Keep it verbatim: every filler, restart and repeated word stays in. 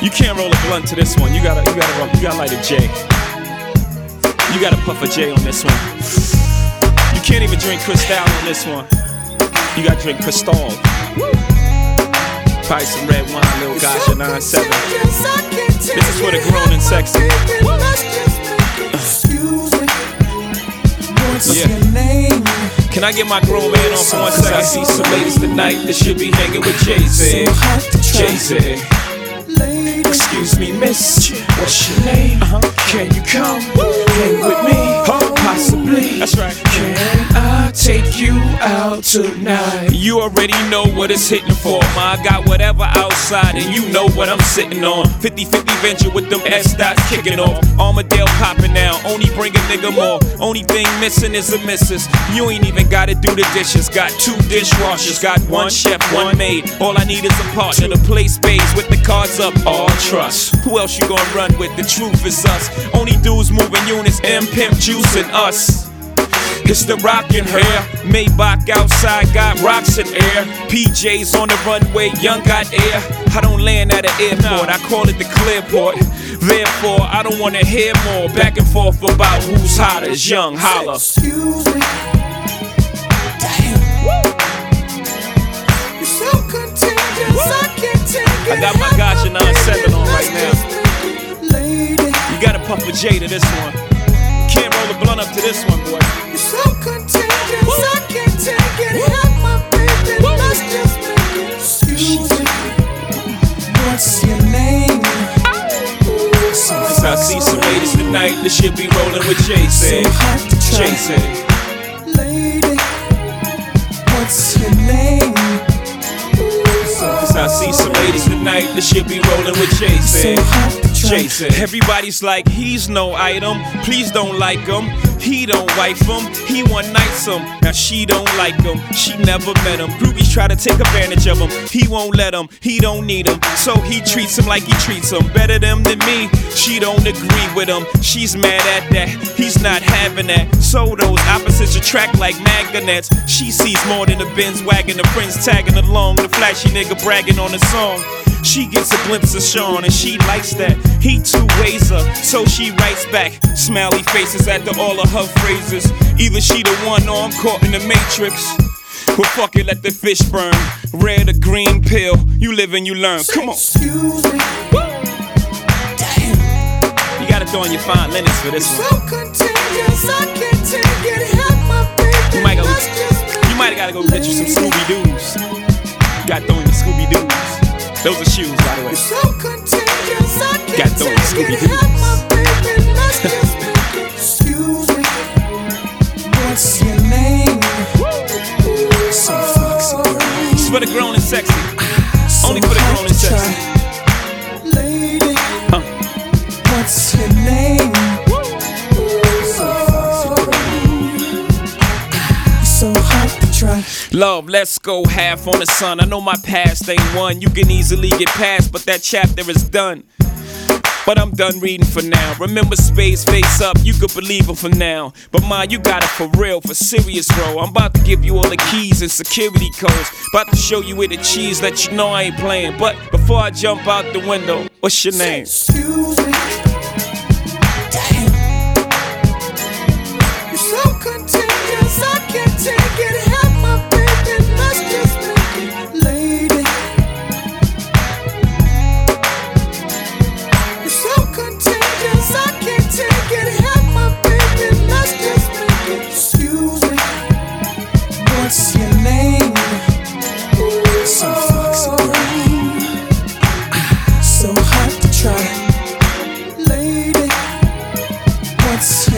You can't roll a blunt to this one. You gotta, you gotta, roll, you gotta light a J. You gotta puff a J on this one. You can't even drink Cristal on this one. You gotta drink Cristal. Probably some red wine, little Gaja nine seven. This is for the grown and sexy. Yeah. Can I get my grown man on for one second? I see some ladies tonight that should be hanging with Jay-Z. Jay-Z. Excuse me, miss, what's your name? Uh-huh. Can you come hang with me? Oh, possibly. That's right. Can I take you out tonight? You already know what it's hitting for. Ma, I got whatever outside and you know what I'm sitting on. fifty fifty venture with them S-dots kicking off. Armadale popping now, only bring a nigga more. Only thing missing is a missus. You ain't even gotta do the dishes. Got two dishwashers, got one chef, one maid. All I need is a partner to play spades with the cards up. All trust. Who else you gonna run with? The truth is us. Only dudes moving units, M Pimp Juice and us. It's the rockin' hair. Maybach outside got rocks in air. P Js on the runway, young got air. I don't land at an airport, I call it the Clearport. Therefore, I don't wanna hear more back and forth about who's hotter. Young holla. Excuse me. Damn. You're so contagious, I can't take it. I got my Gaja nine seven on right now. You gotta puff a J to this one. Can't roll a blunt up to this one, boy. You're so contagious, I can't take it. Help my baby, let's just make it. Excuse me, what's your name? Cause I see some ladies tonight that should be rolling with Jay-Z. Jay-Z. Lady, what's your name? Cause I see some ladies tonight that should be rolling with Jay-Z. Jay-Z. Everybody's like, he's no item. Please don't like him. He don't wife him. He one nights him. Now she don't like him. She never met him. Groupies try to take advantage of him. He won't let him. He don't need him. So he treats him like he treats him. Better them than me. She don't agree with him. She's mad at that. He's not having that. So those opposites attract like magnets. She sees more than a Benz wagon. The friends tagging along. The flashy nigga bragging on the song. She gets a glimpse of Sean and she likes that. He two-ways her, so she writes back. Smiley faces after all of her phrases. Either she the one or I'm caught in the matrix. Well, fuck it, let the fish burn. Red or green pill, you live and you learn. Come on. Excuse me. Damn. You gotta throw in your fine linens for this So one. contagious, I can't take it. Help my baby. You might go. Let's just make You might gotta go get you some Scooby Doos. You gotta throw in your Scooby Doos. Those are shoes, by the way. You're so contagious, I can't Got throw in take Scooby it. Doos. Help my baby, let's just make it. Excuse me, what's your name? So foxy girl. It's for the grown and sexy. So Only for the grown and sexy. Lady, Huh. what's your name? So foxy girl. You're so hot to try. Love, let's go half on the sun. I know my past ain't one you can easily get past, but that chapter is done. But I'm done reading for now. Remember Spades face up, you could believe him for now. But ma, you got it for real, for serious, bro. I'm about to give you all the keys and security codes. About to show you where the cheese, let you know I ain't playing. But before I jump out the window, what's your name? Excuse me. Damn. You're so contagious, I can't take it. Help my baby, let's just make it. Lady, you're so contagious, I can't take it. Help my baby, let's just make it. Excuse me, what's your name? So foxy girl, so hot to try. Lady, what's